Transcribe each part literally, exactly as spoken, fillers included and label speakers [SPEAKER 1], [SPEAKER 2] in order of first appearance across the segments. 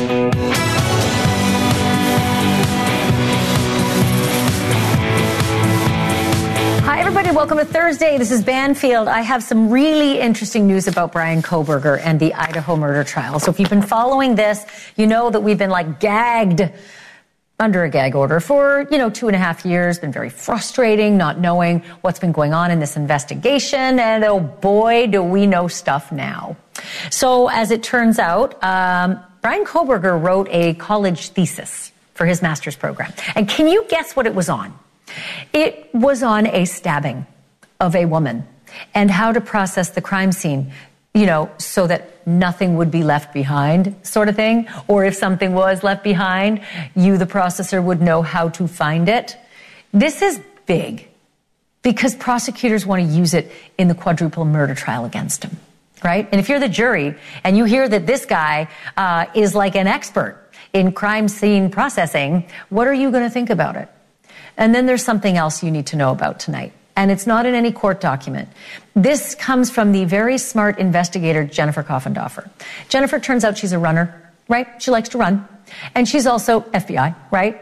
[SPEAKER 1] Hi, everybody. Welcome to Thursday. This is Banfield. I have some really interesting news about Bryan Kohberger and the Idaho murder trial. So if you've been following this, you know that we've been like gagged under a gag order for, you know, two and a half years. Been very frustrating not knowing what's been going on in this investigation. And oh boy, do we know stuff now. So as it turns out, um, Bryan Kohberger wrote a college thesis for his master's program. And can you guess what it was on? It was on a stabbing of a woman and how to process the crime scene, you know, so that nothing would be left behind, sort of thing. Or if something was left behind, you, the processor, would know how to find it. This is big because prosecutors want to use it in the quadruple murder trial against him, right? And if you're the jury and you hear that this guy uh, is like an expert in crime scene processing, what are you going to think about it? And then there's something else you need to know about tonight. And it's not in any court document. This comes from the very smart investigator, Jennifer Coffendorfer. Jennifer, turns out she's a runner, right? She likes to run. And she's also F B I, right?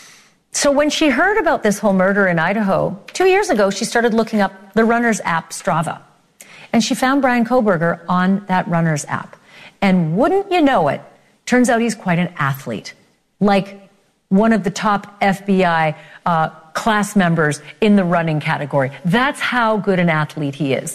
[SPEAKER 1] So when she heard about this whole murder in Idaho, two years ago, she started looking up the runner's app, Strava. And she found Bryan Kohberger on that runner's app. And wouldn't you know it, turns out he's quite an athlete. Like one of the top F B I uh, class members in the running category. That's how good an athlete he is.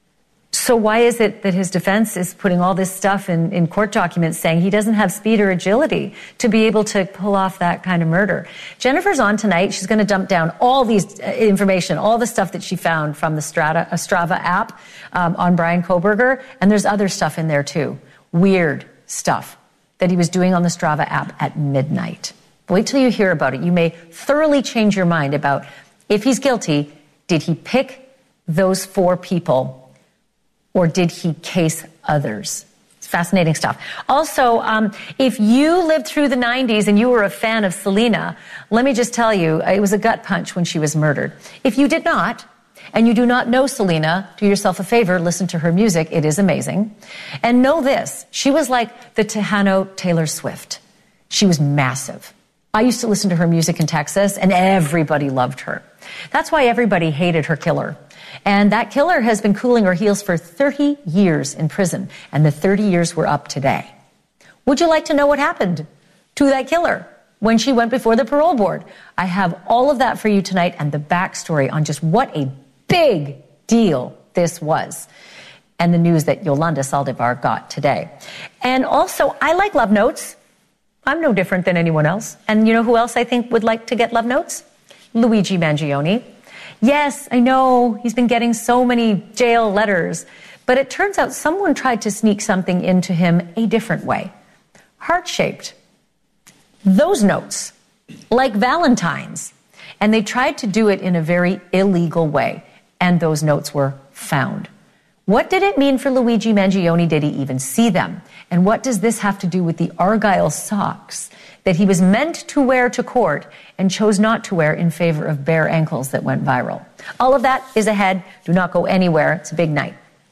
[SPEAKER 1] So why is it that his defense is putting all this stuff in, in court documents saying he doesn't have speed or agility to be able to pull off that kind of murder? Jennifer's on tonight. She's going to dump down all these uh, information, all the stuff that she found from the Strata, uh, Strava app um, on Bryan Kohberger. And there's other stuff in there too. Weird stuff that he was doing on the Strava app at midnight. Wait till you hear about it. You may thoroughly change your mind about if he's guilty, did he pick those four people or did he case others? It's fascinating stuff. Also, um, if you lived through the nineties and you were a fan of Selena, let me just tell you, it was a gut punch when she was murdered. If you did not, and you do not know Selena, do yourself a favor, listen to her music. It is amazing. And know this, she was like the Tejano Taylor Swift. She was massive. I used to listen to her music in Texas, and everybody loved her. That's why everybody hated her killer. And that killer has been cooling her heels for thirty years in prison, and the thirty years were up today. Would you like to know what happened to that killer when she went before the parole board? I have all of that for you tonight and the backstory on just what a big deal this was, and the news that Yolanda Saldivar got today. And also, I like love notes. I'm no different than anyone else. And you know who else I think would like to get love notes? Luigi Mangione. Yes, I know he's been getting so many jail letters, but it turns out someone tried to sneak something into him a different way. Heart-shaped. Those notes, like Valentine's. And they tried to do it in a very illegal way. And those notes were found. What did it mean for Luigi Mangione? Did he even see them? And what does this have to do with the Argyle socks that he was meant to wear to court and chose not to wear in favor of bare ankles that went viral? All of that is ahead. Do not go anywhere. It's a big night.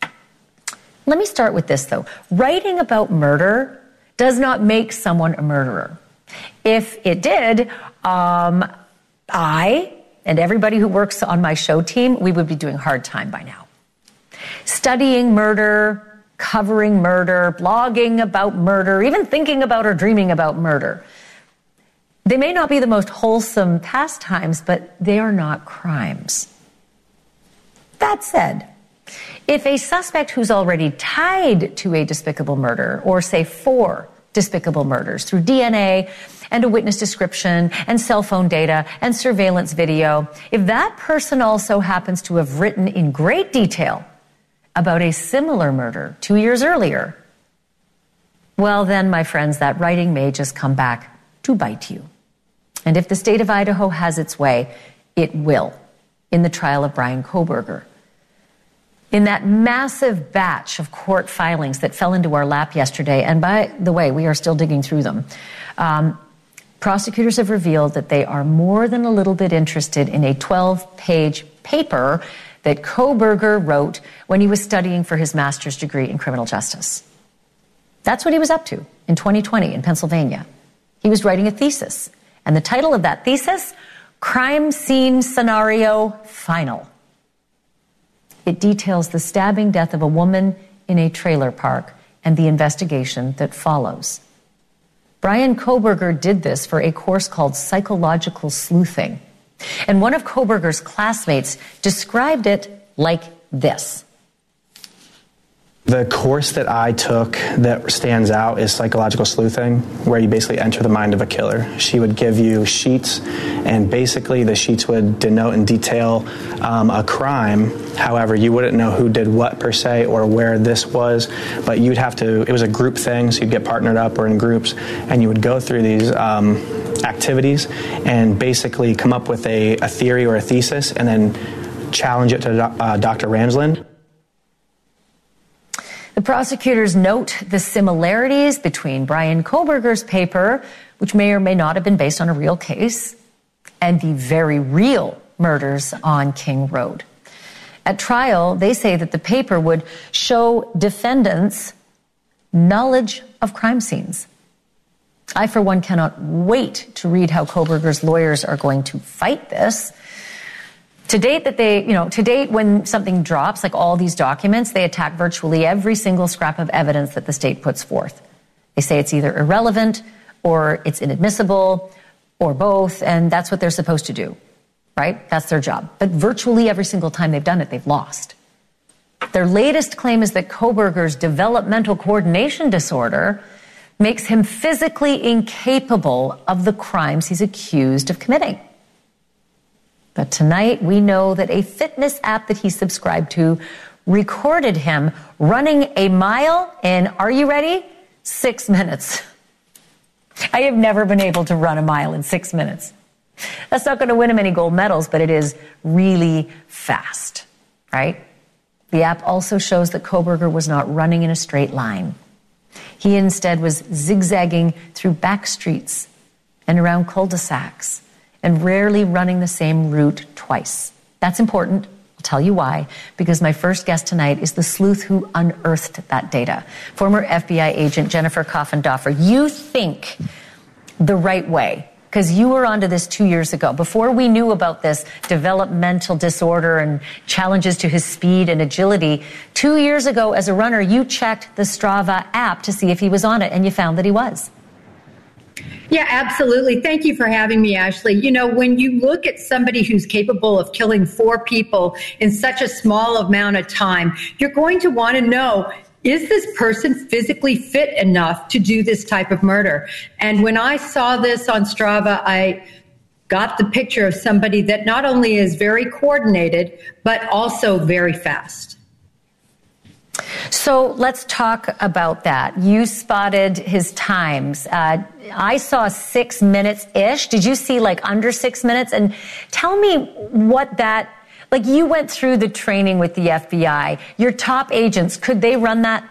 [SPEAKER 1] Let me start with this, though. Writing about murder does not make someone a murderer. If it did, um, I and everybody who works on my show team, we would be doing hard time by now. Studying murder, covering murder, blogging about murder, even thinking about or dreaming about murder. They may not be the most wholesome pastimes, but they are not crimes. That said, if a suspect who's already tied to a despicable murder, or say four despicable murders through D N A and a witness description and cell phone data and surveillance video, if that person also happens to have written in great detail about a similar murder two years earlier, well then, my friends, that writing may just come back to bite you. And if the state of Idaho has its way, it will in the trial of Bryan Kohberger. In that massive batch of court filings that fell into our lap yesterday, and by the way, we are still digging through them, um, prosecutors have revealed that they are more than a little bit interested in a twelve-page paper that Kohberger wrote when he was studying for his master's degree in criminal justice. That's what he was up to. in twenty twenty in Pennsylvania. He was writing a thesis, and the title of that thesis, Crime Scene Scenario Final. It details the stabbing death of a woman in a trailer park and the investigation that follows. Bryan Kohberger did this for a course called Psychological Sleuthing. And one of Kohberger's classmates described it like this.
[SPEAKER 2] The course that I took that stands out is Psychological Sleuthing, where you basically enter the mind of a killer. She would give you sheets, and basically the sheets would denote and detail um, a crime. However, you wouldn't know who did what per se or where this was, but you'd have to, it was a group thing, so you'd get partnered up or in groups, and you would go through these um, activities and basically come up with a, a theory or a thesis and then challenge it to uh, Doctor Ramsland.
[SPEAKER 1] The prosecutors note the similarities between Bryan Kohberger's paper, which may or may not have been based on a real case, and the very real murders on King Road. At trial, they say that the paper would show defendants knowledge of crime scenes. I, for one, cannot wait to read how Kohberger's lawyers are going to fight this. To date, that they, you know, to date, when something drops, like all these documents, they attack virtually every single scrap of evidence that the state puts forth. They say it's either irrelevant or it's inadmissible or both, and that's what they're supposed to do, right? That's their job. But virtually every single time they've done it, they've lost. Their latest claim is that Kohberger's developmental coordination disorder makes him physically incapable of the crimes he's accused of committing. But tonight, we know that a fitness app that he subscribed to recorded him running a mile in, are you ready? Six minutes. I have never been able to run a mile in six minutes. That's not going to win him any gold medals, but it is really fast, right? The app also shows that Kohberger was not running in a straight line. He instead was zigzagging through back streets and around cul-de-sacs, and rarely running the same route twice. That's important. I'll tell you why. Because my first guest tonight is the sleuth who unearthed that data. Former F B I agent Jennifer Coffindoffer. You think the right way, because you were onto this two years ago. Before we knew about this developmental disorder and challenges to his speed and agility, two years ago as a runner, you checked the Strava app to see if he was on it, and you found that he was.
[SPEAKER 3] Yeah, absolutely. Thank you for having me, Ashley. You know, when you look at somebody who's capable of killing four people in such a small amount of time, you're going to want to know, is this person physically fit enough to do this type of murder? And when I saw this on Strava, I got the picture of somebody that not only is very coordinated, but also very fast.
[SPEAKER 1] So let's talk about that. You spotted his times. Uh, I saw six minutes-ish. Did you see like under six minutes? And tell me what that, like you went through the training with the F B I. Your top agents, could they run that?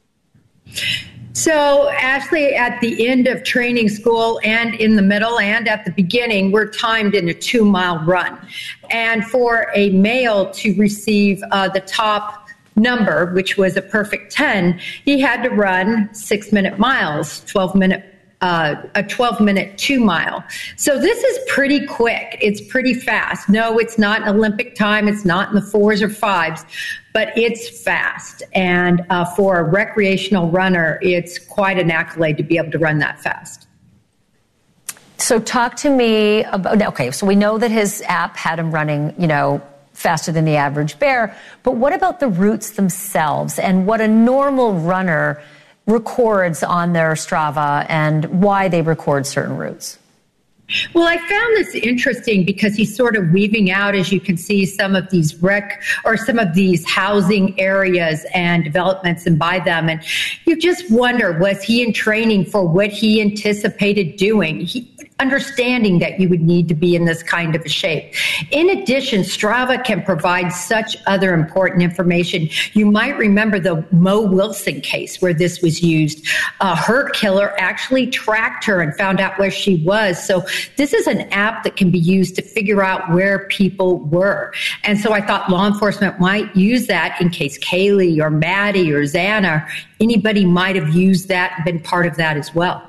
[SPEAKER 3] So, Ashley, at the end of training school and in the middle and at the beginning, we're timed in a two-mile run. And for a male to receive uh, the top number, which was a perfect ten, he had to run six minute miles, twelve minute, uh, a twelve minute two mile. So this is pretty quick. It's pretty fast. No, it's not an Olympic time. It's not in the fours or fives, but it's fast. And uh, for a recreational runner, it's quite an accolade to be able to run that fast.
[SPEAKER 1] So talk to me about, okay, so we know that his app had him running, you know, faster than the average bear. But what about the routes themselves and what a normal runner records on their Strava and why they record certain routes?
[SPEAKER 3] Well, I found this interesting because he's sort of weaving out, as you can see, some of these rec or some of these housing areas and developments and by them. And you just wonder, was he in training for what he anticipated doing? He, understanding that you would need to be in this kind of a shape. In addition, Strava can provide such other important information. You might remember the Mo Wilson case where this was used. Uh, her killer actually tracked her and found out where she was. So this is an app that can be used to figure out where people were. And so I thought law enforcement might use that in case Kaylee or Maddie or Xana, anybody might have used that and been part of that as well.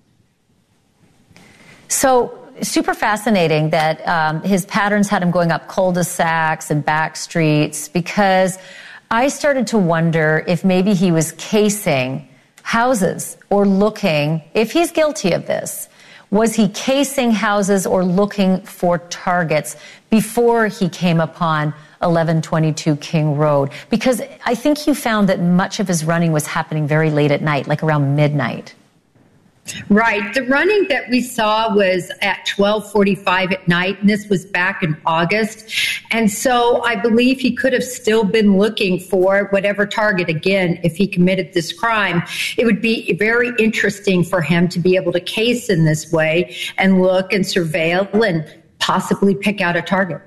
[SPEAKER 1] So super fascinating that um, his patterns had him going up cul-de-sacs and back streets, because I started to wonder if maybe he was casing houses or looking, if he's guilty of this, was he casing houses or looking for targets before he came upon eleven twenty-two King Road? Because I think you found that much of his running was happening very late at night, like around midnight.
[SPEAKER 3] Right. The running that we saw was at twelve forty-five at night, and this was back in August. And so I believe he could have still been looking for whatever target. Again, if he committed this crime, it would be very interesting for him to be able to case in this way and look and surveil and possibly pick out a target.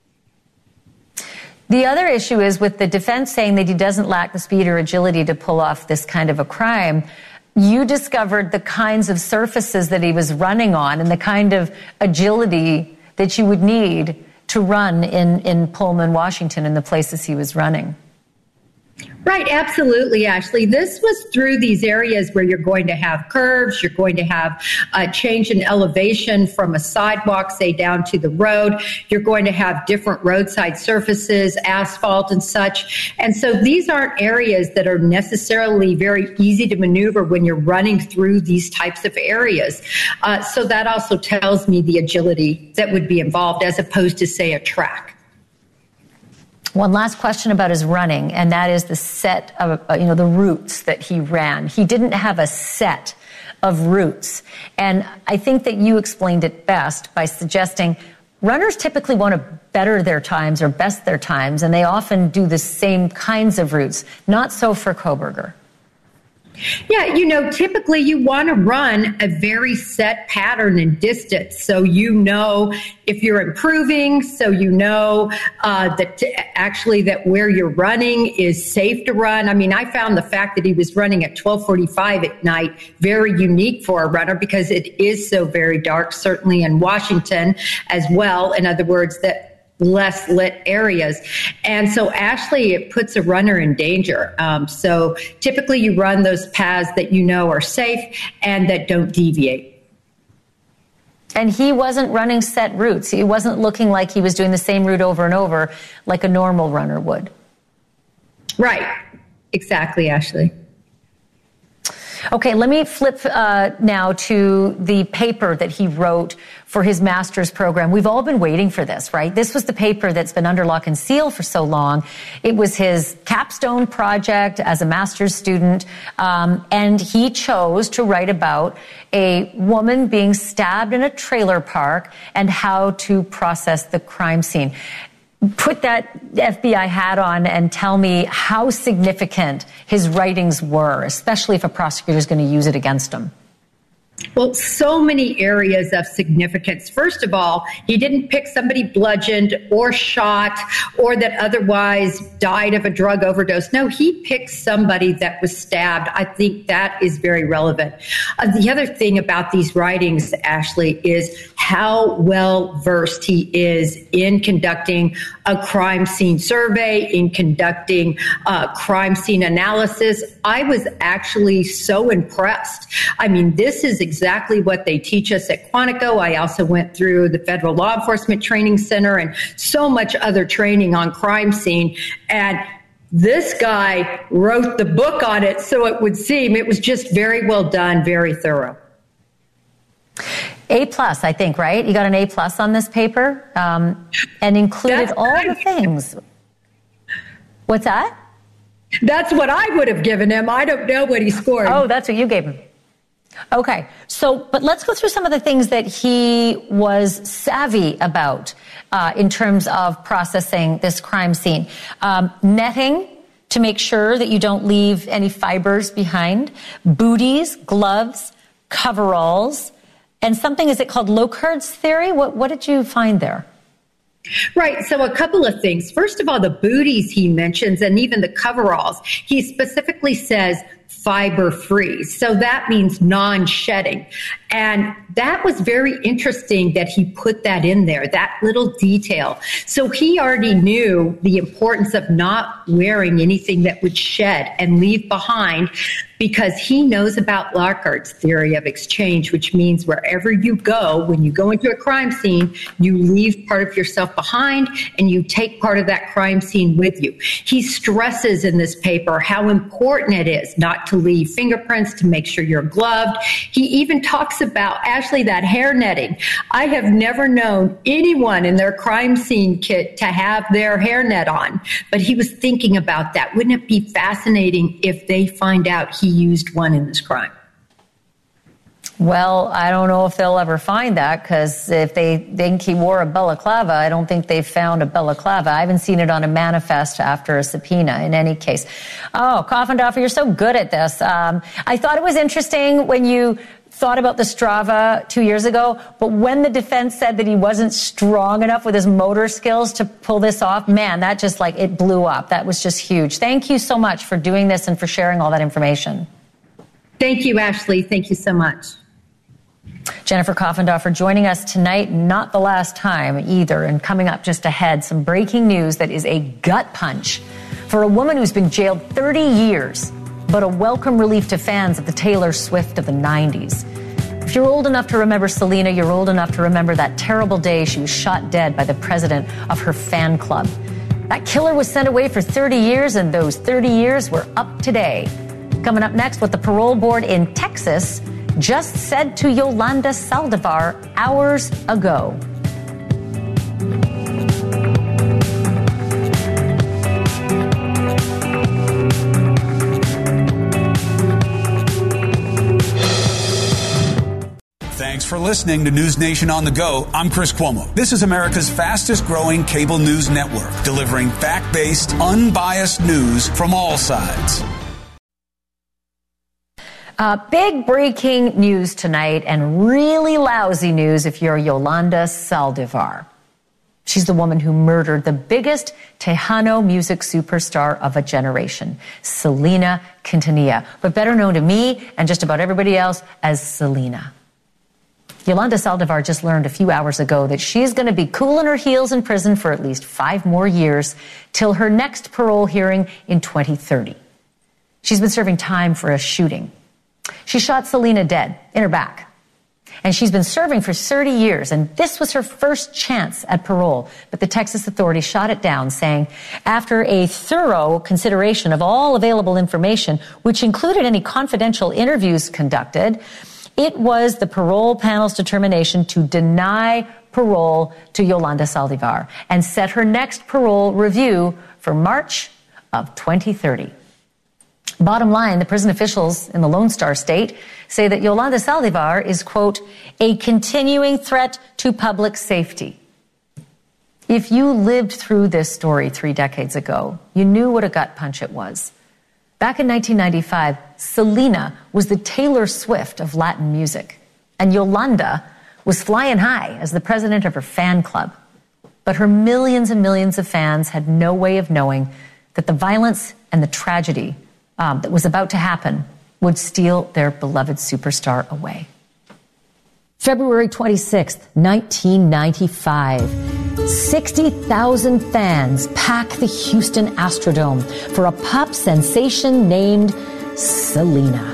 [SPEAKER 1] The other issue is with the defense saying that he doesn't lack the speed or agility to pull off this kind of a crime. You discovered the kinds of surfaces that he was running on and the kind of agility that you would need to run in, in Pullman, Washington, in the places he was running.
[SPEAKER 3] Right, absolutely, Ashley. This was through these areas where you're going to have curves, you're going to have a change in elevation from a sidewalk, say, down to the road. You're going to have different roadside surfaces, asphalt and such. And so these aren't areas that are necessarily very easy to maneuver when you're running through these types of areas. Uh, so that also tells me the agility that would be involved as opposed to, say, a track.
[SPEAKER 1] One last question about his running, and that is the set of, uh, you know, the routes that he ran. He didn't have a set of routes. And I think that you explained it best by suggesting runners typically want to better their times or best their times, and they often do the same kinds of routes. Not so for Kohberger.
[SPEAKER 3] Yeah, you know, typically you want to run a very set pattern and distance. So you know if you're improving, so you know uh, that t- actually that where you're running is safe to run. I mean, I found the fact that he was running at twelve forty-five at night very unique for a runner because it is so very dark, certainly in Washington as well. In other words, that less lit areas. And so Ashley, it puts a runner in danger. Um, so typically you run those paths that you know are safe and that don't deviate.
[SPEAKER 1] And he wasn't running set routes. He wasn't looking like he was doing the same route over and over like a normal runner would.
[SPEAKER 3] Right. Exactly, Ashley.
[SPEAKER 1] Okay, let me flip uh, now to the paper that he wrote for his master's program. We've all been waiting for this, right? This was the paper that's been under lock and seal for so long. It was his capstone project as a master's student, um, and he chose to write about a woman being stabbed in a trailer park and how to process the crime scene. Put that F B I hat on and tell me how significant his writings were, especially if a prosecutor is going to use it against him.
[SPEAKER 3] Well, so many areas of significance. First of all, he didn't pick somebody bludgeoned or shot or that otherwise died of a drug overdose. No, he picked somebody that was stabbed. I think that is very relevant. Uh, the other thing about these writings, Ashley, is how well versed he is in conducting a crime scene survey, in conducting uh, crime scene analysis. I was actually so impressed. I mean, this is exactly what they teach us at Quantico. I also went through the Federal Law Enforcement Training Center and so much other training on crime scene. And this guy wrote the book on it, so it would seem it was just very well done, very thorough.
[SPEAKER 1] A plus, I think, right? You got an A plus on this paper, um, and included
[SPEAKER 3] That's
[SPEAKER 1] all
[SPEAKER 3] right.
[SPEAKER 1] the things. What's that?
[SPEAKER 3] That's what I would have given him. I don't know what he scored.
[SPEAKER 1] Oh, that's what you gave him. Okay, so, but let's go through some of the things that he was savvy about uh, in terms of processing this crime scene. Um, netting to make sure that you don't leave any fibers behind, booties, gloves, coveralls, And something, is it called Locard's theory? What, what did you find there?
[SPEAKER 3] Right. So a couple of things. First of all, the booties he mentions and even the coveralls, he specifically says fiber free. So that means non-shedding. And that was very interesting that he put that in there, that little detail. So he already knew the importance of not wearing anything that would shed and leave behind, because he knows about Locard's theory of exchange, which means wherever you go, when you go into a crime scene, you leave part of yourself behind and you take part of that crime scene with you. He stresses in this paper how important it is not to leave fingerprints, to make sure you're gloved. He even talks about, Ashley, that hair netting. I have never known anyone in their crime scene kit to have their hairnet on, but he was thinking about that. Wouldn't it be fascinating if they find out he used one in this crime?
[SPEAKER 1] Well, I don't know if they'll ever find that, because if they think he wore a balaclava, I don't think they've found a balaclava. I haven't seen it on a manifest after a subpoena in any case. Oh, Coffindoffer, you're so good at this. Um, I thought it was interesting when you thought about the Strava two years ago, but when the defense said that he wasn't strong enough with his motor skills to pull this off, man, that just like, it blew up. That was just huge. Thank you so much for doing this and for sharing all that information.
[SPEAKER 3] Thank you, Ashley. Thank you so much.
[SPEAKER 1] Jennifer Coffindoffer joining us tonight, not the last time either. And coming up just ahead, some breaking news that is a gut punch for a woman who's been jailed thirty years, but a welcome relief to fans of the Taylor Swift of the nineties. If you're old enough to remember Selena, you're old enough to remember that terrible day she was shot dead by the president of her fan club. That killer was sent away for thirty years, and those thirty years were up today. Coming up next, what the parole board in Texas just said to Yolanda Saldivar hours ago.
[SPEAKER 4] Thanks for listening to News Nation on the Go. I'm Chris Cuomo. This is America's fastest growing cable news network, delivering fact-based, unbiased news from all sides.
[SPEAKER 1] Uh, big breaking news tonight, and really lousy news if you're Yolanda Saldivar. She's the woman who murdered the biggest Tejano music superstar of a generation, Selena Quintanilla, but better known to me and just about everybody else as Selena. Yolanda Saldivar just learned a few hours ago that she's going to be cooling her heels in prison for at least five more years till her next parole hearing in twenty thirty. She's been serving time for a shooting. She shot Selena dead in her back. And she's been serving for thirty years, and this was her first chance at parole. But the Texas authorities shot it down, saying, after a thorough consideration of all available information, which included any confidential interviews conducted, it was the parole panel's determination to deny parole to Yolanda Saldivar and set her next parole review for March of twenty thirty. Bottom line, the prison officials in the Lone Star State say that Yolanda Saldivar is, quote, a continuing threat to public safety. If you lived through this story three decades ago, you knew what a gut punch it was. Back in nineteen ninety-five, Selena was the Taylor Swift of Latin music, and Yolanda was flying high as the president of her fan club. But her millions and millions of fans had no way of knowing that the violence and the tragedy Um, that was about to happen would steal their beloved superstar away. February twenty-sixth, nineteen ninety-five. sixty thousand fans pack the Houston Astrodome for a pop sensation named Selena.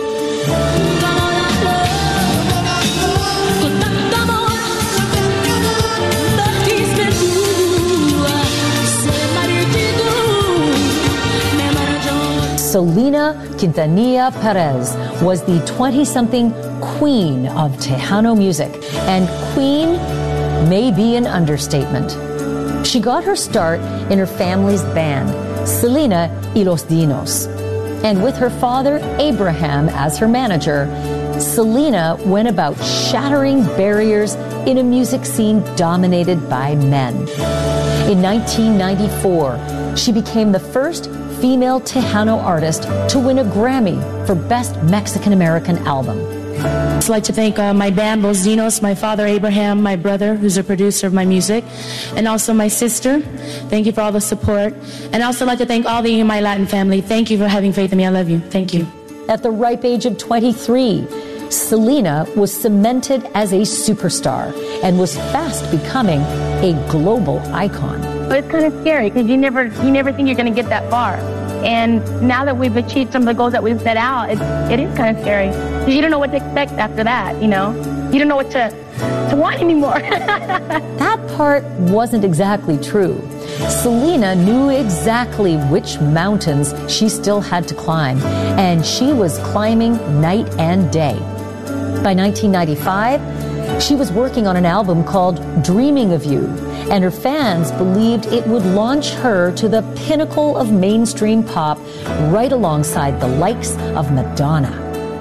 [SPEAKER 1] Selena Quintanilla Perez was the twenty-something queen of Tejano music, and queen may be an understatement. She got her start in her family's band, Selena y los Dinos. And with her father, Abraham, as her manager, Selena went about shattering barriers in a music scene dominated by men. In nineteen ninety-four, she became the first female Tejano artist to win a Grammy for Best Mexican American Album.
[SPEAKER 5] I'd like to thank uh, my band, Los Dinos, my father, Abraham, my brother, who's a producer of my music, and also my sister. Thank you for all the support. And I'd also like to thank all the My Latin family. Thank you for having faith in me. I love you. Thank you.
[SPEAKER 1] At the ripe age of twenty-three, Selena was cemented as a superstar and was fast becoming a global icon.
[SPEAKER 6] It's kind of scary because you never, you never think you're going to get that far. And now that we've achieved some of the goals that we've set out, it, it is kind of scary. Because you don't know what to expect after that, you know? You don't know what to, to want anymore.
[SPEAKER 1] That part wasn't exactly true. Selena knew exactly which mountains she still had to climb, and she was climbing night and day. By nineteen ninety-five, she was working on an album called Dreaming of You, and her fans believed it would launch her to the pinnacle of mainstream pop, right alongside the likes of Madonna.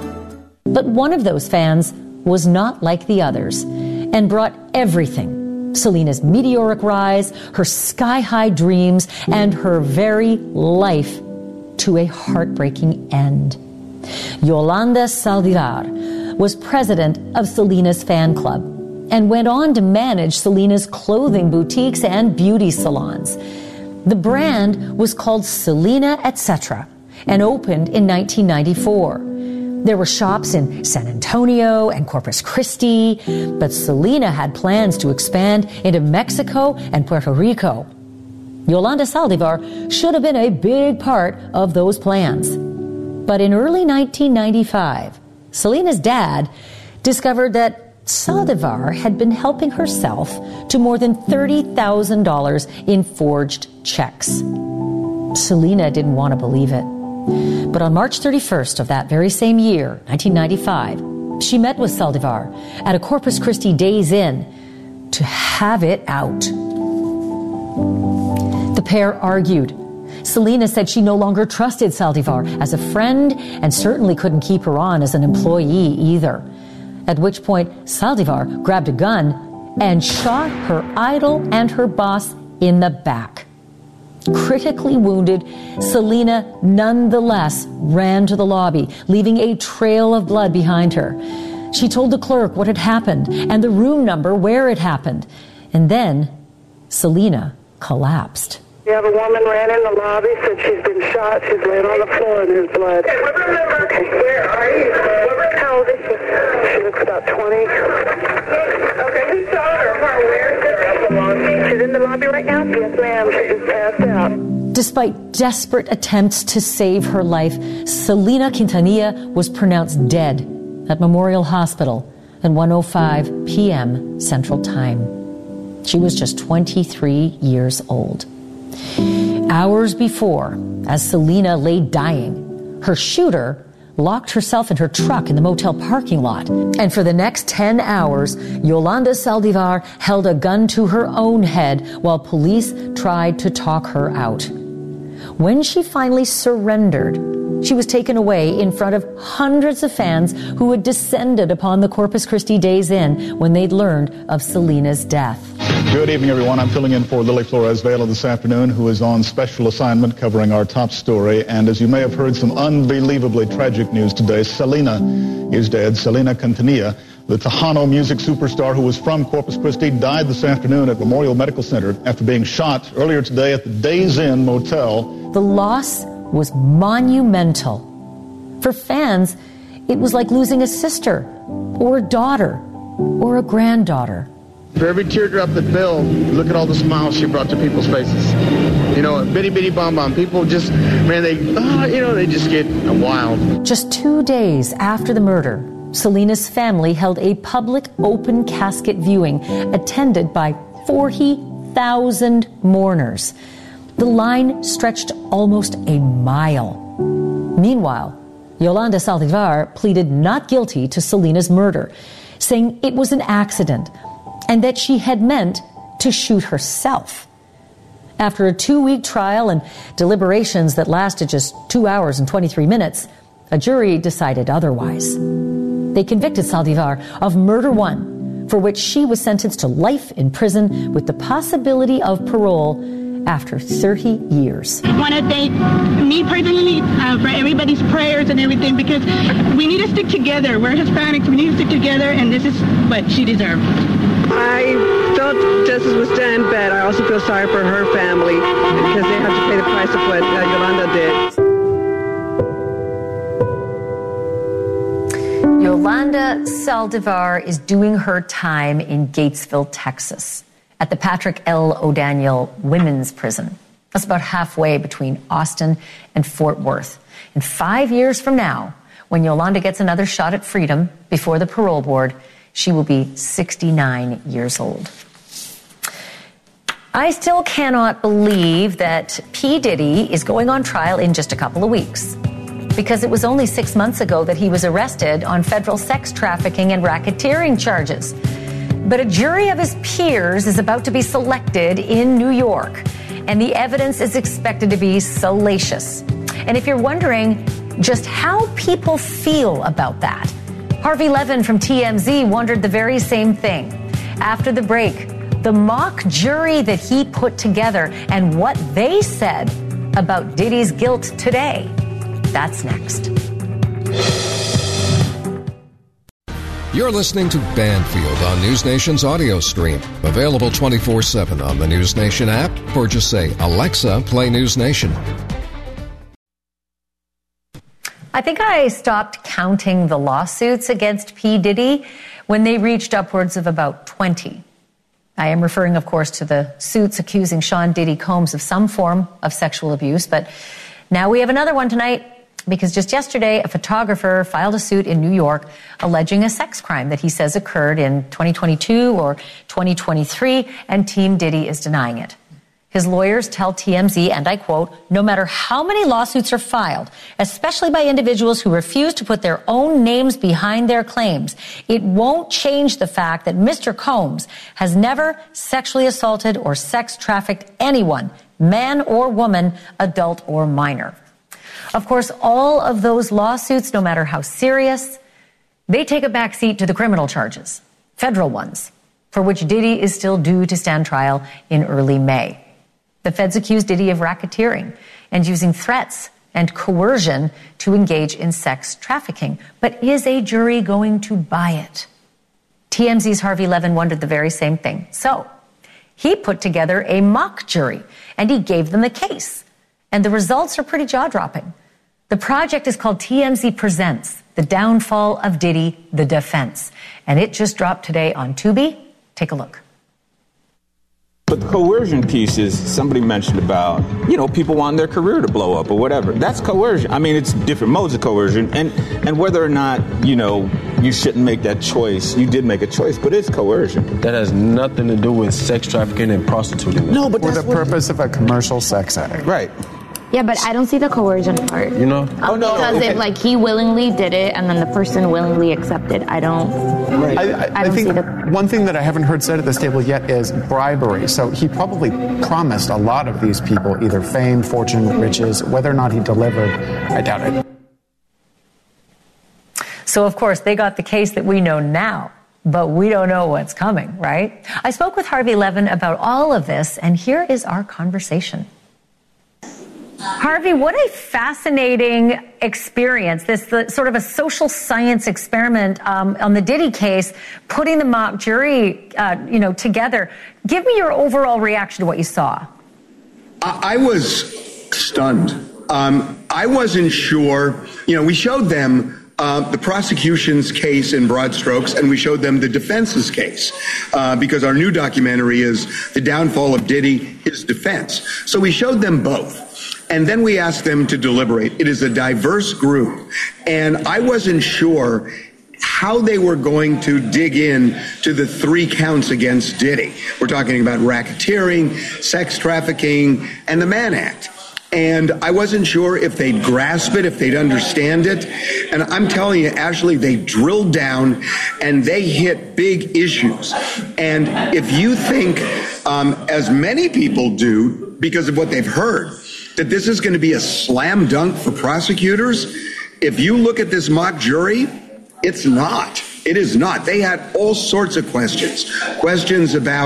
[SPEAKER 1] But one of those fans was not like the others and brought everything: Selena's meteoric rise, her sky-high dreams, and her very life to a heartbreaking end. Yolanda Saldivar was president of Selena's fan club and went on to manage Selena's clothing boutiques and beauty salons. The brand was called Selena et cetera and opened in nineteen ninety-four. There were shops in San Antonio and Corpus Christi, but Selena had plans to expand into Mexico and Puerto Rico. Yolanda Saldivar should have been a big part of those plans. But in early nineteen ninety-five, Selena's dad discovered that Saldivar had been helping herself to more than thirty thousand dollars in forged checks. Selena didn't want to believe it. But on March thirty-first of that very same year, nineteen ninety-five, she met with Saldivar at a Corpus Christi Days Inn to have it out. The pair argued. Selena said she no longer trusted Saldivar as a friend and certainly couldn't keep her on as an employee either. At which point, Saldivar grabbed a gun and shot her idol and her boss in the back. Critically wounded, Selena nonetheless ran to the lobby, leaving a trail of blood behind her. She told the clerk what had happened and the room number where it happened. And then Selena collapsed.
[SPEAKER 7] We have a woman ran in the lobby, said she's been shot. She's laying on the floor in his blood. Okay, what room number? Okay. Where are you? How old is she? She looks about twenty. Okay, who shot her? Where is she? She's in the lobby right now? Yes, ma'am. She just passed out.
[SPEAKER 1] Despite desperate attempts to save her life, Selena Quintanilla was pronounced dead at Memorial Hospital at one oh five p.m. Central Time. She was just twenty-three years old. Hours before, as Selena lay dying, her shooter locked herself in her truck in the motel parking lot. And for the next ten hours, Yolanda Saldivar held a gun to her own head while police tried to talk her out. When she finally surrendered, she was taken away in front of hundreds of fans who had descended upon the Corpus Christi Days Inn when they'd learned of Selena's death.
[SPEAKER 8] Good evening, everyone. I'm filling in for Lily Flores Vela this afternoon, who is on special assignment covering our top story. And as you may have heard, some unbelievably tragic news today. Selena is dead. Selena Quintanilla, the Tejano music superstar who was from Corpus Christi, died this afternoon at Memorial Medical Center after being shot earlier today at the Days Inn Motel.
[SPEAKER 1] The loss was monumental. For fans, it was like losing a sister or a daughter or a granddaughter.
[SPEAKER 9] For every teardrop that fell, look at all the smiles she brought to people's faces. You know, bitty bitty bomb bomb. People just, man, they, uh, you know, they just get wild.
[SPEAKER 1] Just two days after the murder, Selena's family held a public open casket viewing attended by forty thousand mourners. The line stretched almost a mile. Meanwhile, Yolanda Saldivar pleaded not guilty to Selena's murder, saying it was an accident and that she had meant to shoot herself. After a two-week trial and deliberations that lasted just two hours and twenty-three minutes, a jury decided otherwise. They convicted Saldivar of murder one, for which she was sentenced to life in prison with the possibility of parole after thirty years.
[SPEAKER 10] I want to thank me personally uh, for everybody's prayers and everything, because we need to stick together. We're Hispanics. We need to stick together, and this is what she deserved.
[SPEAKER 11] I felt justice was done, but I also feel sorry for her family because they have to pay the price of what uh, Yolanda did.
[SPEAKER 1] Yolanda Saldivar is doing her time in Gatesville, Texas, at the Patrick L. O'Daniel Women's Prison. That's about halfway between Austin and Fort Worth. And five years from now, when Yolanda gets another shot at freedom before the parole board, she will be sixty-nine years old. I still cannot believe that P. Diddy is going on trial in just a couple of weeks, because it was only six months ago that he was arrested on federal sex trafficking and racketeering charges. But a jury of his peers is about to be selected in New York, and the evidence is expected to be salacious. And if you're wondering just how people feel about that, Harvey Levin from T M Z wondered the very same thing. After the break, the mock jury that he put together and what they said about Diddy's guilt today. That's next.
[SPEAKER 12] You're listening to Banfield on News Nation's audio stream. Available twenty-four seven on the News Nation app, or just say, Alexa, play News Nation.
[SPEAKER 1] I think I stopped counting the lawsuits against P. Diddy when they reached upwards of about twenty. I am referring, of course, to the suits accusing Sean Diddy Combs of some form of sexual abuse. But now we have another one tonight, because just yesterday, a photographer filed a suit in New York alleging a sex crime that he says occurred in twenty twenty-two or twenty twenty-three, and Team Diddy is denying it. His lawyers tell T M Z, and I quote, no matter how many lawsuits are filed, especially by individuals who refuse to put their own names behind their claims, it won't change the fact that Mister Combs has never sexually assaulted or sex trafficked anyone, man or woman, adult or minor. Of course, all of those lawsuits, no matter how serious, they take a backseat to the criminal charges, federal ones, for which Diddy is still due to stand trial in early May. The feds accuse Diddy of racketeering and using threats and coercion to engage in sex trafficking. But is a jury going to buy it? T M Z's Harvey Levin wondered the very same thing. So he put together a mock jury and he gave them the case. And the results are pretty jaw-dropping. The project is called T M Z Presents, The Downfall of Diddy, The Defense. And it just dropped today on Tubi. Take a look.
[SPEAKER 13] But the coercion piece is, somebody mentioned about, you know, people wanting their career to blow up or whatever. That's coercion. I mean, it's different modes of coercion. And, and whether or not, you know, you shouldn't make that choice, you did make a choice, but it's coercion.
[SPEAKER 14] That has nothing to do with sex trafficking and prostituting.
[SPEAKER 13] No, but
[SPEAKER 15] for
[SPEAKER 13] that's
[SPEAKER 15] the purpose of a commercial sex act.
[SPEAKER 13] Right.
[SPEAKER 16] Yeah, but I don't see the coercion part.
[SPEAKER 14] You know?
[SPEAKER 16] Oh, no, because okay. if, like, he willingly did it and then the person willingly accepted, I don't...
[SPEAKER 15] Right. I, I, I,
[SPEAKER 16] I don't
[SPEAKER 15] think
[SPEAKER 16] see the...
[SPEAKER 15] one thing that I haven't heard said at this table yet is bribery. So he probably promised a lot of these people either fame, fortune, riches. Whether or not he delivered, I doubt it.
[SPEAKER 1] So, of course, they got the case that we know now, but we don't know what's coming, right? I spoke with Harvey Levin about all of this, and here is our conversation. Harvey, what a fascinating experience, this the, sort of a social science experiment um, on the Diddy case, putting the mock jury uh, you know, together. Give me your overall reaction to what you saw.
[SPEAKER 17] I, I was stunned. Um, I wasn't sure. You know, we showed them Uh, the prosecution's case in broad strokes, and we showed them the defense's case, uh, because our new documentary is The Downfall of Diddy, His Defense. So we showed them both, and then we asked them to deliberate. It is a diverse group, and I wasn't sure how they were going to dig in to the three counts against Diddy. We're talking about racketeering, sex trafficking, and the Mann Act. And I wasn't sure if they'd grasp it, if they'd understand it. And I'm telling you, Ashley, they drilled down and they hit big issues. And if you think, um, as many people do, because of what they've heard, that this is going to be a slam dunk for prosecutors, if you look at this mock jury, it's not. It is not. They had all sorts of questions. Questions about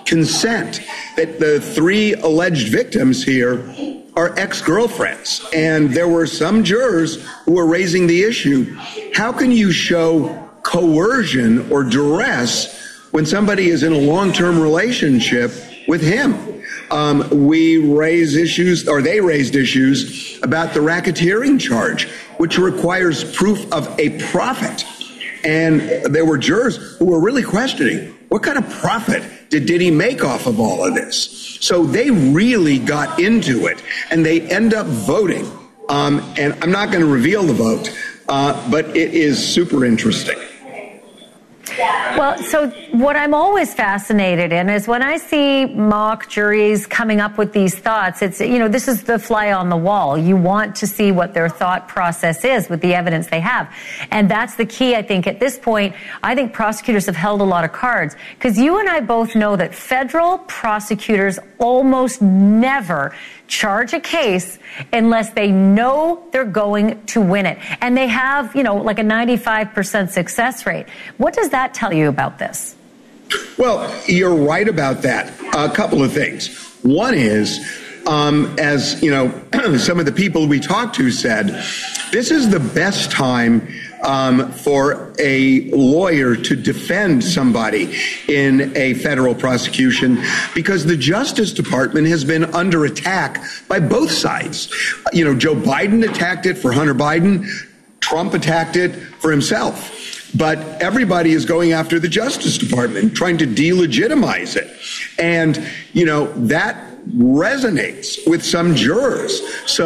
[SPEAKER 17] consent, that the three alleged victims here are ex-girlfriends. And there were some jurors who were raising the issue. How can you show coercion or duress when somebody is in a long-term relationship with him? Um, we raise issues, or they raised issues about the racketeering charge, which requires proof of a profit. And there were jurors who were really questioning, what kind of profit did Diddy make off of all of this? So they really got into it, and they end up voting. Um, and I'm not going to reveal the vote, uh, but it is super interesting.
[SPEAKER 1] Well, so what I'm always fascinated in is when I see mock juries coming up with these thoughts, it's, you know, this is the fly on the wall. You want to see what their thought process is with the evidence they have. And that's the key, I think, at this point. I think prosecutors have held a lot of cards, because you and I both know that federal prosecutors almost never charge a case unless they know they're going to win it. And they have, you know, like a ninety-five percent success rate. What does that tell you about this?
[SPEAKER 17] Well, you're right about that. A couple of things. One is, um, as you know, some of the people we talked to said, this is the best time um, for a lawyer to defend somebody in a federal prosecution, because the Justice Department has been under attack by both sides. You know, Joe Biden attacked it for Hunter Biden. Trump attacked it for himself. But everybody is going after the Justice Department, trying to delegitimize it. And, you know, that resonates with some jurors.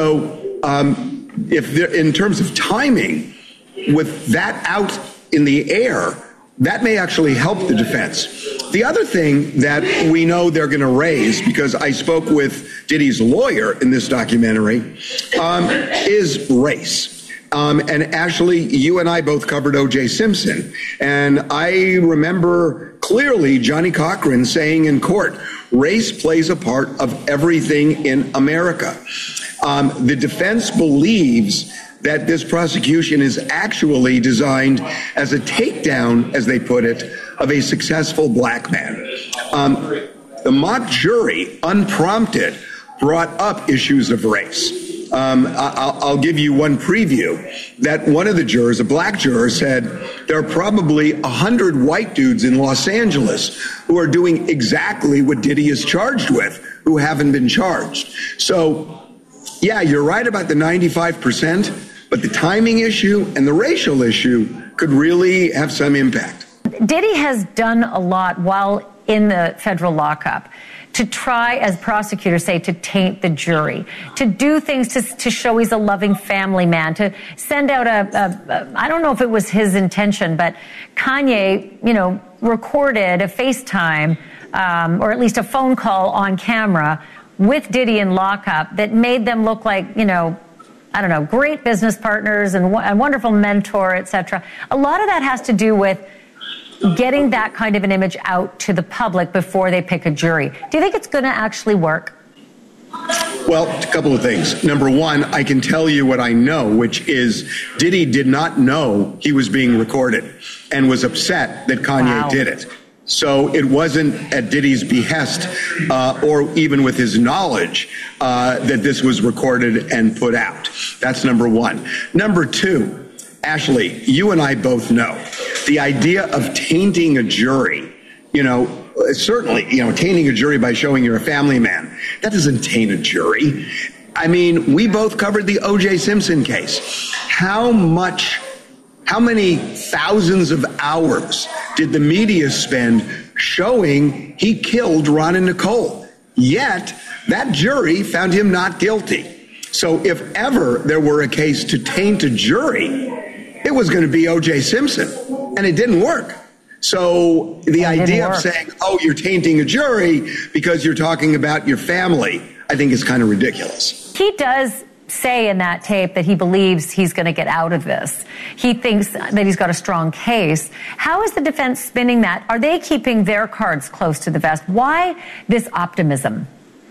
[SPEAKER 17] So um, if there, in terms of timing, with that out in the air, that may actually help the defense. The other thing that we know they're going to raise, because I spoke with Diddy's lawyer in this documentary, um, is race. Um, and Ashley, you and I both covered O J Simpson. And I remember clearly Johnny Cochran saying in court, race plays a part of everything in America. Um, the defense believes that this prosecution is actually designed as a takedown, as they put it, of a successful black man. Um, the mock jury, unprompted, brought up issues of race. Um, I'll, I'll give you one preview, that one of the jurors, a black juror, said there are probably a hundred white dudes in Los Angeles who are doing exactly what Diddy is charged with, who haven't been charged. So, yeah, you're right about the ninety-five percent, but the timing issue and the racial issue could really have some impact.
[SPEAKER 1] Diddy has done a lot while in the federal lockup to try, as prosecutors say, to taint the jury, to do things to, to show he's a loving family man, to send out a, a, a, I don't know if it was his intention, but Kanye, you know, recorded a FaceTime, um, or at least a phone call on camera with Diddy in lockup that made them look like, you know, I don't know, great business partners and a wonderful mentor, et cetera. A lot of that has to do with getting that kind of an image out to the public before they pick a jury. Do you think it's going to actually work?
[SPEAKER 17] Well, a couple of things. Number one, I can tell you what I know, which is Diddy did not know he was being recorded and was upset that Kanye wow. did it. So it wasn't at Diddy's behest uh, or even with his knowledge uh, that this was recorded and put out. That's number one. Number two, Ashley, you and I both know the idea of tainting a jury, you know, certainly, you know, tainting a jury by showing you're a family man, that doesn't taint a jury. I mean, we both covered the O J Simpson case. How much, how many thousands of hours did the media spend showing he killed Ron and Nicole? Yet, that jury found him not guilty. So if ever there were a case to taint a jury, it was going to be O J Simpson, and it didn't work. So the idea of saying, oh, you're tainting a jury because you're talking about your family, I think is kind of ridiculous.
[SPEAKER 1] He does say in that tape that he believes he's going to get out of this. He thinks that he's got a strong case. How is the defense spinning that? Are they keeping their cards close to the vest? Why this optimism?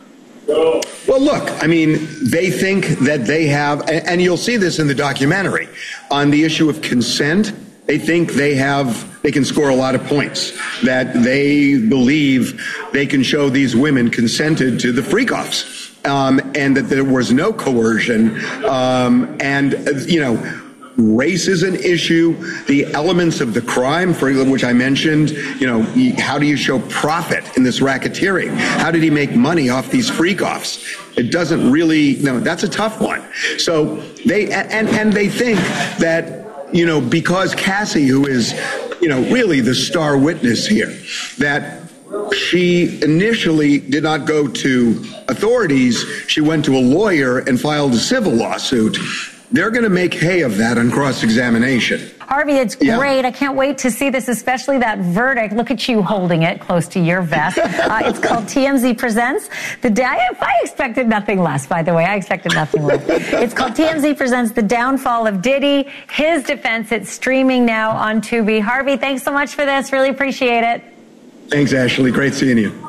[SPEAKER 17] Well, look, I mean, they think that they have, and you'll see this in the documentary, on the issue of consent. They think they have, they can score a lot of points, that they believe they can show these women consented to the freak-offs, um, and that there was no coercion. Um, and, uh, you know, race is an issue. The elements of the crime, for which I mentioned, you know, how do you show profit in this racketeering? How did he make money off these freak-offs? It doesn't really, no, that's a tough one. So they, and, and they think that, you know, because Cassie, who is, you know, really the star witness here, that she initially did not go to authorities. She went to a lawyer and filed a civil lawsuit. They're going to make hay of that on cross-examination.
[SPEAKER 1] Harvey, it's
[SPEAKER 17] Yeah.
[SPEAKER 1] great. I can't wait to see this, especially that verdict. Look at you holding it close to your vest. Uh, it's called T M Z Presents. The da- I expected nothing less, by the way. I expected nothing less. It's called T M Z Presents The Downfall of Diddy, His Defense. It's streaming now on Tubi. Harvey, thanks so much for this. Really appreciate it.
[SPEAKER 17] Thanks, Ashley. Great seeing you.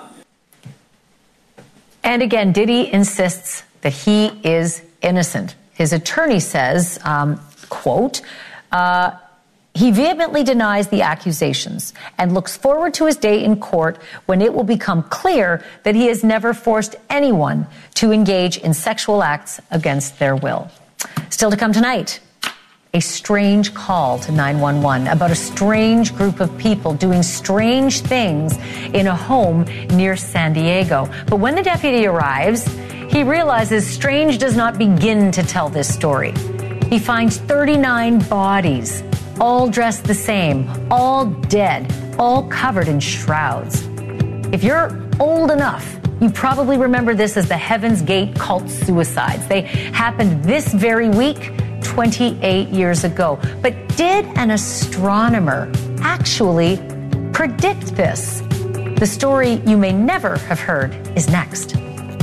[SPEAKER 1] And again, Diddy insists that he is innocent. His attorney says, um, quote, uh, he vehemently denies the accusations and looks forward to his day in court when it will become clear that he has never forced anyone to engage in sexual acts against their will. Still to come tonight, a strange call to nine one one about a strange group of people doing strange things in a home near San Diego. But when the deputy arrives, he realizes strange does not begin to tell this story. He finds thirty-nine bodies, all dressed the same, all dead, all covered in shrouds. If you're old enough, you probably remember this as the Heaven's Gate cult suicides. They happened this very week, twenty-eight years ago. But did an astronomer actually predict this? The story you may never have heard is next.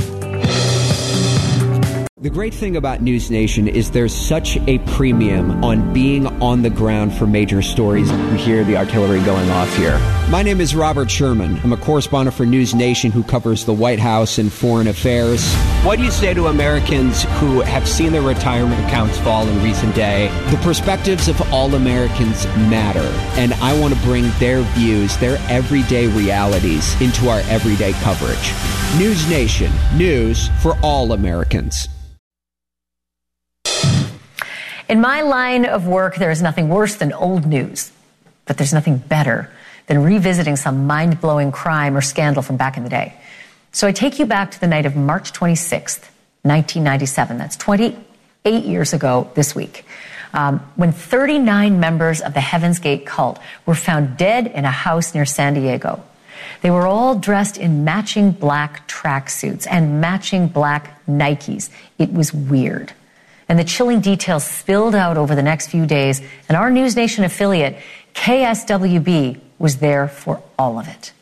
[SPEAKER 18] The great thing about News Nation is there's such a premium on being on the ground for major stories. We hear the artillery going off here. My name is Robert Sherman. I'm a correspondent for News Nation who covers the White House and foreign affairs. What do you say to Americans who have seen their retirement accounts fall in recent day? The perspectives of all Americans matter, and I want to bring their views, their everyday realities into our everyday coverage. News Nation, news for all Americans.
[SPEAKER 1] In my line of work, there is nothing worse than old news, but there's nothing better than revisiting some mind-blowing crime or scandal from back in the day. So I take you back to the night of March twenty-sixth, nineteen ninety-seven. That's twenty-eight years ago this week, um, when thirty-nine members of the Heaven's Gate cult were found dead in a house near San Diego. They were all dressed in matching black tracksuits and matching black Nikes. It was weird. And the chilling details spilled out over the next few days, and our News Nation affiliate, K S W B, was there for all of it.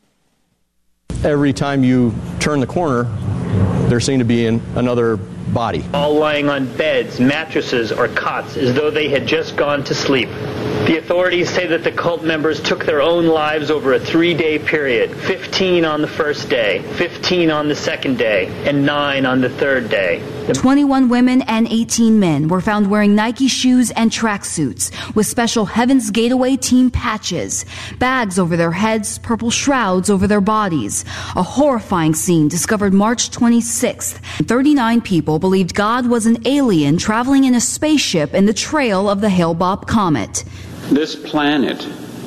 [SPEAKER 19] Every time you turn the corner, there seemed to be an, another body.
[SPEAKER 20] All lying on beds, mattresses, or cots as though they had just gone to sleep. The authorities say that the cult members took their own lives over a three-day period, fifteen on the first day, fifteen on the second day, and nine on the third day.
[SPEAKER 21] twenty-one women and eighteen men were found wearing Nike shoes and tracksuits with special Heaven's Gateway team patches, bags over their heads, purple shrouds over their bodies. A horrifying scene discovered March twenty-sixth. thirty-nine people believed God was an alien traveling in a spaceship in the trail of the Hale-Bopp comet.
[SPEAKER 22] This planet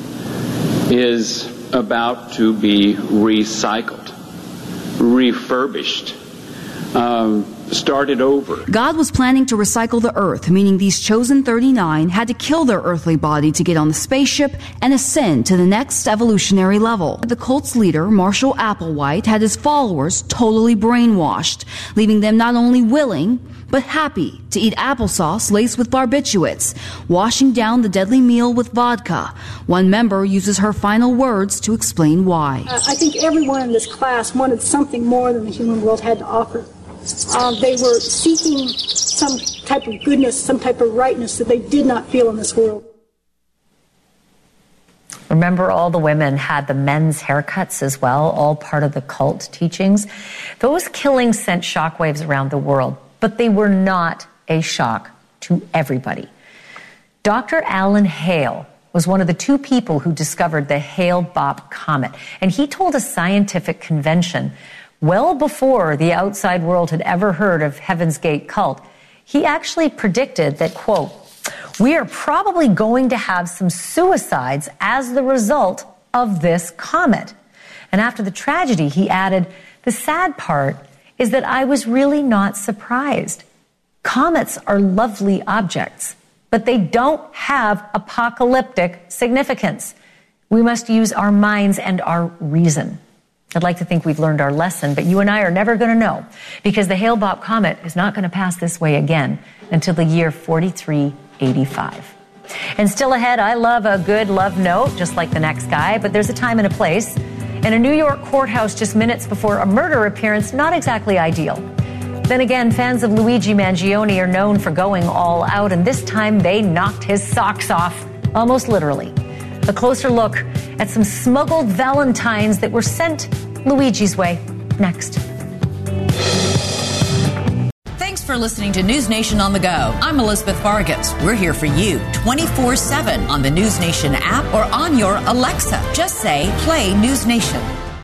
[SPEAKER 22] is about to be recycled, refurbished, um, started over.
[SPEAKER 21] God was planning to recycle the earth, meaning these chosen thirty-nine had to kill their earthly body to get on the spaceship and ascend to the next evolutionary level. The cult's leader, Marshall Applewhite, had his followers totally brainwashed, leaving them not only willing, but happy to eat applesauce laced with barbiturates, washing down the deadly meal with vodka. One member uses her final words to explain why.
[SPEAKER 23] Uh, I think everyone in this class wanted something more than the human world had to offer. Uh, they were seeking some type of goodness, some type of rightness that they did not feel in this world.
[SPEAKER 1] Remember, all the women had the men's haircuts as well, all part of the cult teachings. Those killings sent shockwaves around the world, but they were not a shock to everybody. Doctor Alan Hale was one of the two people who discovered the Hale-Bopp comet. And he told a scientific convention, well before the outside world had ever heard of Heaven's Gate cult, he actually predicted that, quote, we are probably going to have some suicides as the result of this comet. And after the tragedy, he added, the sad part is that I was really not surprised. Comets are lovely objects, but they don't have apocalyptic significance. We must use our minds and our reason. I'd like to think we've learned our lesson, but you and I are never going to know, because the Hale-Bopp comet is not going to pass this way again until the year forty-three eighty-five. And still ahead, I love a good love note, just like the next guy, but there's a time and a place. In a New York courthouse just minutes before a murder appearance, not exactly ideal. Then again, fans of Luigi Mangione are known for going all out, and this time they knocked his socks off, almost literally. A closer look at some smuggled valentines that were sent Luigi's way. Next.
[SPEAKER 2] Thanks for listening to News Nation on the Go. I'm Elizabeth Vargas. We're here for you twenty-four seven on the News Nation app or on your Alexa. Just say, play News Nation.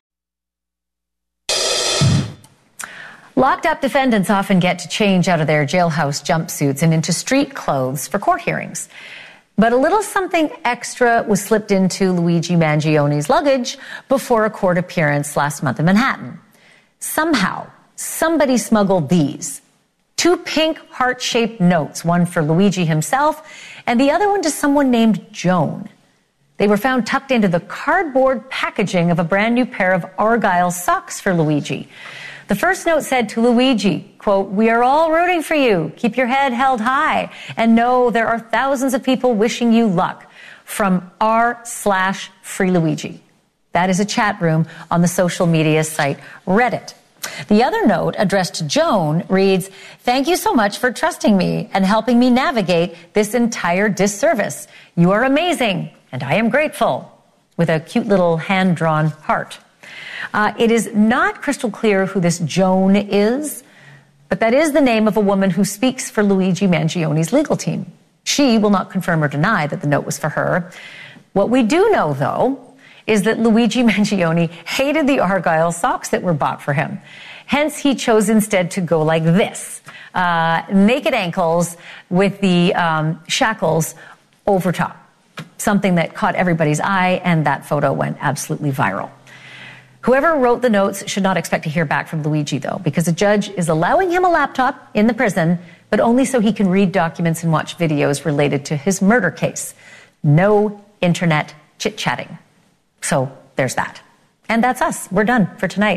[SPEAKER 1] Locked up defendants often get to change out of their jailhouse jumpsuits and into street clothes for court hearings. But a little something extra was slipped into Luigi Mangione's luggage before a court appearance last month in Manhattan. Somehow, somebody smuggled these. Two pink heart-shaped notes, one for Luigi himself and the other one to someone named Joan. They were found tucked into the cardboard packaging of a brand new pair of Argyle socks for Luigi. The first note said to Luigi, quote, we are all rooting for you. Keep your head held high and know there are thousands of people wishing you luck. From r slash free Luigi. That is a chat room on the social media site Reddit. The other note, addressed to Joan, reads, thank you so much for trusting me and helping me navigate this entire disservice. You are amazing, and I am grateful, with a cute little hand-drawn heart. Uh, it is not crystal clear who this Joan is, but that is the name of a woman who speaks for Luigi Mangione's legal team. She will not confirm or deny that the note was for her. What we do know, though, is that Luigi Mangione hated the Argyle socks that were bought for him. Hence, he chose instead to go like this, uh, naked ankles with the um, shackles over top, something that caught everybody's eye, and that photo went absolutely viral. Whoever wrote the notes should not expect to hear back from Luigi, though, because a judge is allowing him a laptop in the prison, but only so he can read documents and watch videos related to his murder case. No internet chit-chatting. So there's that. And that's us. We're done for tonight.